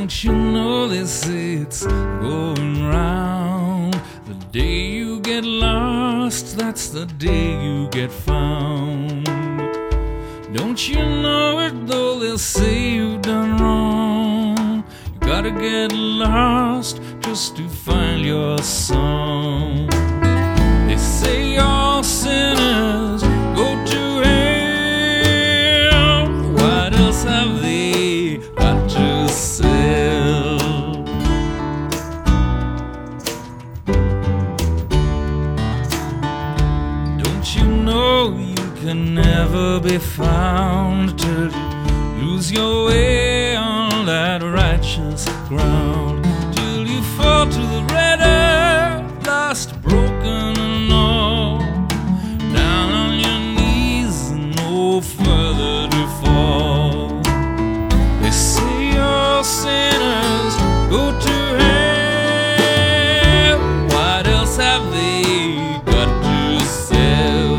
Don't you know they say it's going round? The day you get lost, that's the day you get found. Don't you know it though they'll say you've done wrong? You gotta get lost just to find your song. They say all sinners go to hell. What else have they got to sell? Don't you know you can never be found till you lose your way on that righteous ground, till you fall to the red earth, lost, broken and all, down on your knees and no further to fall. They say all sinners go to hell. What else have they got to sell?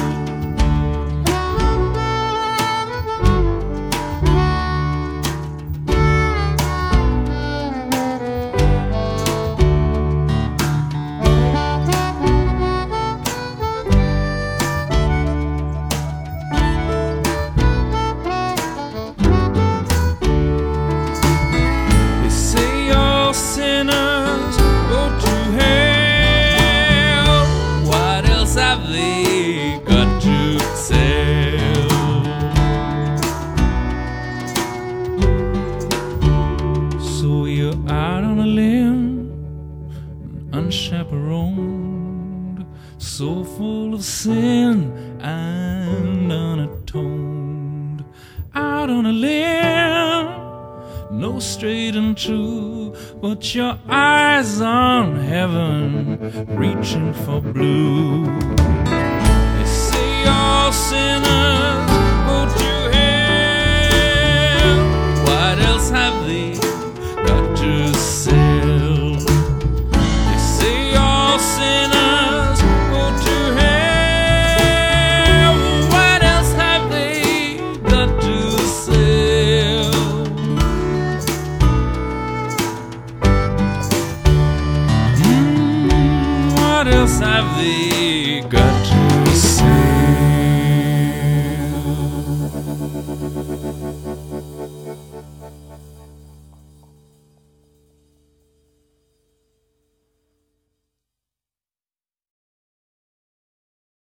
Sinners go to hell. What else have they got to tell? So you're out on a limb, unchaperoned, so full of sin and unatoned. Out on a limb, no straight and true, but your eyes on heaven, reaching for blue.